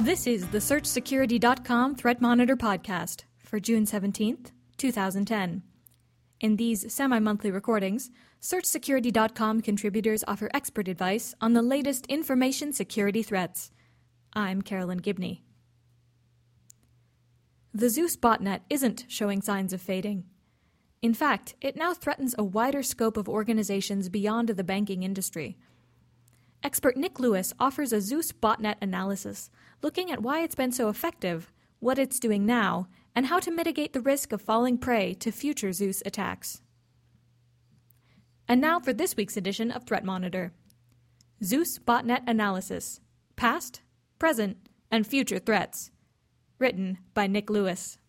This is the SearchSecurity.com Threat Monitor podcast for June 17th, 2010. In these semi-monthly recordings, SearchSecurity.com contributors offer expert advice on the latest information security threats. I'm Carolyn Gibney. The Zeus botnet isn't showing signs of fading. In fact, it now threatens a wider scope of organizations beyond the banking industry. Expert Nick Lewis offers a Zeus botnet analysis, looking at why it's been so effective, what it's doing now, and how to mitigate the risk of falling prey to future Zeus attacks. And now for this week's edition of Threat Monitor. Zeus botnet analysis: past, present, and future threats. Written by Nick Lewis.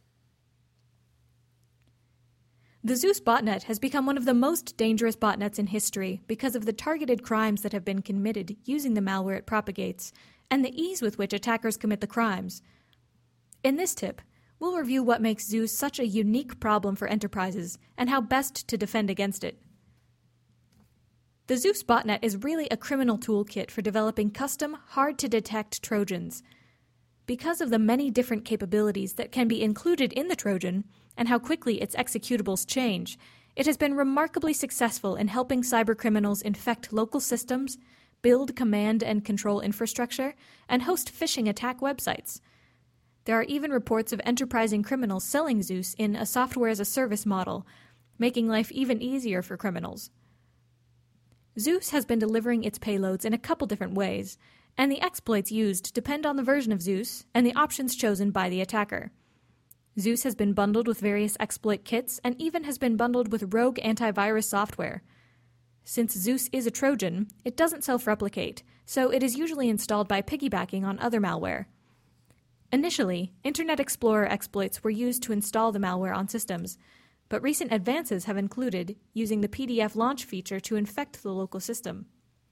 The Zeus botnet has become one of the most dangerous botnets in history because of the targeted crimes that have been committed using the malware it propagates, and the ease with which attackers commit the crimes. In this tip, we'll review what makes Zeus such a unique problem for enterprises and how best to defend against it. The Zeus botnet is really a criminal toolkit for developing custom, hard-to-detect Trojans. Because of the many different capabilities that can be included in the Trojan and how quickly its executables change, it has been remarkably successful in helping cybercriminals infect local systems, build command and control infrastructure, and host phishing attack websites. There are even reports of enterprising criminals selling Zeus in a software-as-a-service model, making life even easier for criminals. Zeus has been delivering its payloads in a couple different ways, and the exploits used depend on the version of Zeus and the options chosen by the attacker. Zeus has been bundled with various exploit kits and even has been bundled with rogue antivirus software. Since Zeus is a Trojan, it doesn't self-replicate, so it is usually installed by piggybacking on other malware. Initially, Internet Explorer exploits were used to install the malware on systems, but recent advances have included using the PDF launch feature to infect the local system.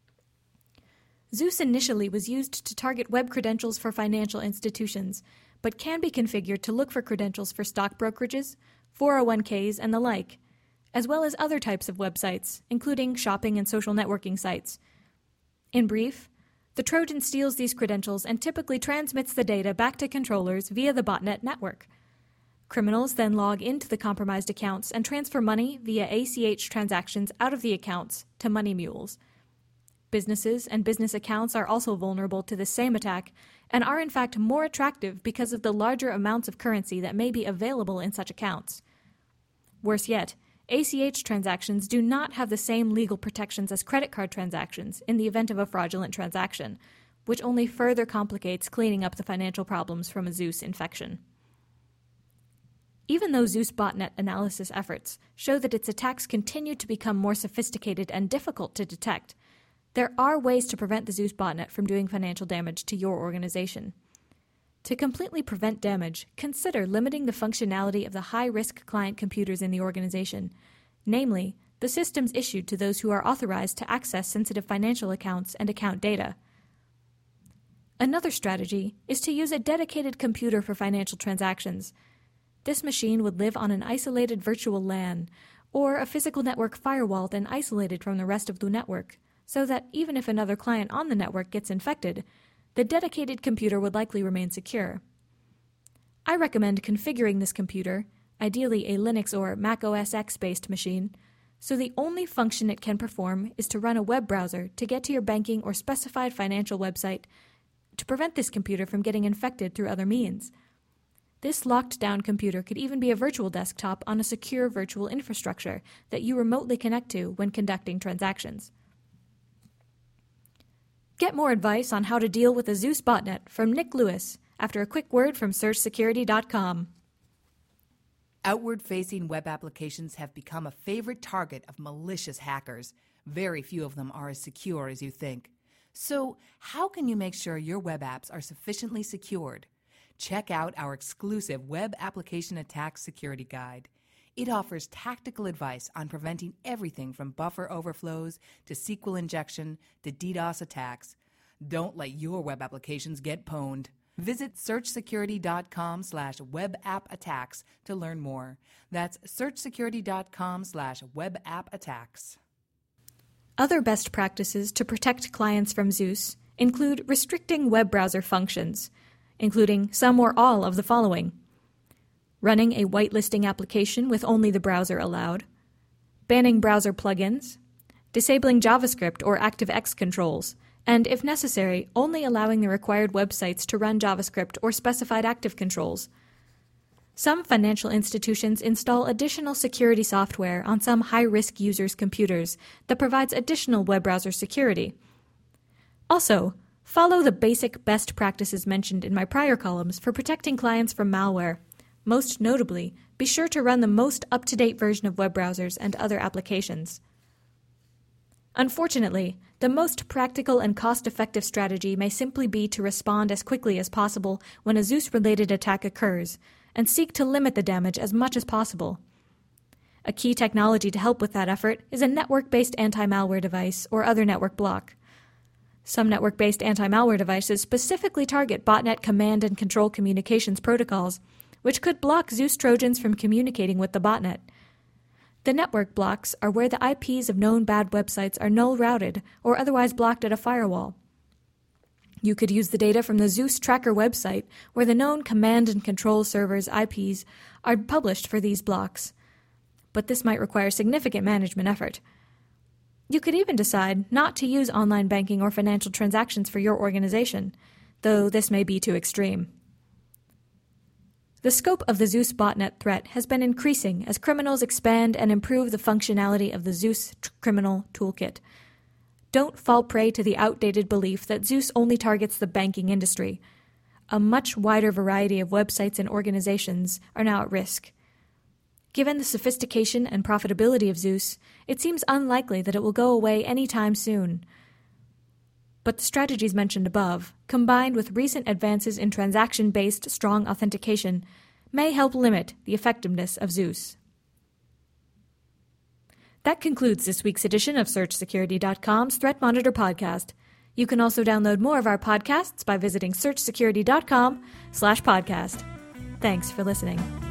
Zeus initially was used to target web credentials for financial institutions, but can be configured to look for credentials for stock brokerages, 401ks, and the like, as well as other types of websites, including shopping and social networking sites. In brief, the Trojan steals these credentials and typically transmits the data back to controllers via the botnet network. Criminals then log into the compromised accounts and transfer money via ACH transactions out of the accounts to money mules. Businesses and business accounts are also vulnerable to the same attack and are in fact more attractive because of the larger amounts of currency that may be available in such accounts. Worse yet, ACH transactions do not have the same legal protections as credit card transactions in the event of a fraudulent transaction, which only further complicates cleaning up the financial problems from a Zeus infection. Even though Zeus botnet analysis efforts show that its attacks continue to become more sophisticated and difficult to detect, there are ways to prevent the Zeus botnet from doing financial damage to your organization. To completely prevent damage, consider limiting the functionality of the high-risk client computers in the organization, namely, the systems issued to those who are authorized to access sensitive financial accounts and account data. Another strategy is to use a dedicated computer for financial transactions. This machine would live on an isolated virtual LAN, or a physical network firewalled and isolated from the rest of the network, so that even if another client on the network gets infected, the dedicated computer would likely remain secure. I recommend configuring this computer, ideally a Linux or Mac OS X-based machine, so the only function it can perform is to run a web browser to get to your banking or specified financial website to prevent this computer from getting infected through other means. This locked-down computer could even be a virtual desktop on a secure virtual infrastructure that you remotely connect to when conducting transactions. Get more advice on how to deal with the Zeus botnet from Nick Lewis after a quick word from SearchSecurity.com. Outward-facing web applications have become a favorite target of malicious hackers. Very few of them are as secure as you think. So, how can you make sure your web apps are sufficiently secured? Check out our exclusive Web Application Attack Security Guide. It offers tactical advice on preventing everything from buffer overflows to SQL injection to DDoS attacks. Don't let your web applications get pwned. Visit searchsecurity.com/webapp-attacks to learn more. That's searchsecurity.com/webapp-attacks. Other best practices to protect clients from Zeus include restricting web browser functions, including some or all of the following: running a whitelisting application with only the browser allowed, banning browser plugins, disabling JavaScript or ActiveX controls, and, if necessary, only allowing the required websites to run JavaScript or specified active controls. Some financial institutions install additional security software on some high-risk users' computers that provides additional web browser security. Also, follow the basic best practices mentioned in my prior columns for protecting clients from malware. Most notably, be sure to run the most up-to-date version of web browsers and other applications. Unfortunately, the most practical and cost-effective strategy may simply be to respond as quickly as possible when a Zeus-related attack occurs, and seek to limit the damage as much as possible. A key technology to help with that effort is a network-based anti-malware device or other network block. Some network-based anti-malware devices specifically target botnet command and control communications protocols, which could block Zeus Trojans from communicating with the botnet. The network blocks are where the IPs of known bad websites are null-routed or otherwise blocked at a firewall. You could use the data from the Zeus Tracker website, where the known command and control servers' IPs are published for these blocks. But this might require significant management effort. You could even decide not to use online banking or financial transactions for your organization, though this may be too extreme. The scope of the Zeus botnet threat has been increasing as criminals expand and improve the functionality of the Zeus criminal toolkit. Don't fall prey to the outdated belief that Zeus only targets the banking industry. A much wider variety of websites and organizations are now at risk. Given the sophistication and profitability of Zeus, it seems unlikely that it will go away anytime soon. But the strategies mentioned above, combined with recent advances in transaction-based strong authentication, may help limit the effectiveness of Zeus. That concludes this week's edition of SearchSecurity.com's Threat Monitor podcast. You can also download more of our podcasts by visiting SearchSecurity.com/podcast. Thanks for listening.